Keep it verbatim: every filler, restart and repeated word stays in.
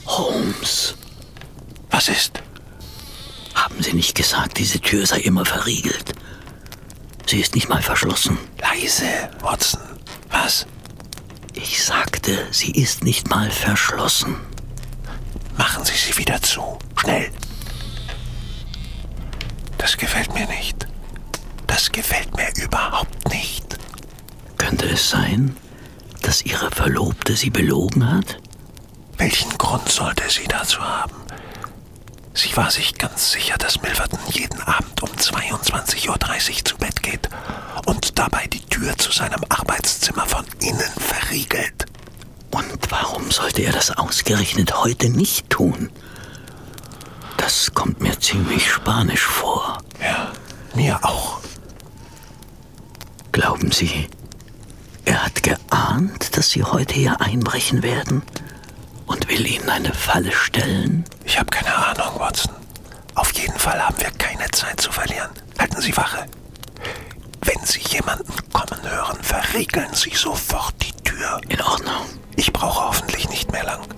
Holmes, Was ist? haben Sie nicht gesagt, diese Tür sei immer verriegelt? Sie ist nicht mal verschlossen. Leise, Watson. Was? Ich sagte, sie ist nicht mal verschlossen. Machen Sie sie wieder zu. Schnell. Das gefällt mir nicht. Das gefällt mir überhaupt nicht. Könnte es sein, dass Ihre Verlobte Sie belogen hat? Welchen Grund sollte sie dazu haben? Sie war sich ganz sicher, dass Milverton jeden Abend um zweiundzwanzig Uhr dreißig zu Bett geht und dabei die Tür zu seinem Arbeitszimmer von innen verriegelt. Und warum sollte er das ausgerechnet heute nicht tun? Das kommt mir ziemlich spanisch vor. Ja, mir auch. Glauben Sie, er hat geahnt, dass Sie heute hier einbrechen werden und will Ihnen eine Falle stellen? Ich habe keine Ahnung, Watson. Auf jeden Fall haben wir keine Zeit zu verlieren. Halten Sie Wache. Wenn Sie jemanden kommen hören, verriegeln Sie sofort die Tür. In Ordnung. Ich brauche hoffentlich nicht mehr lang.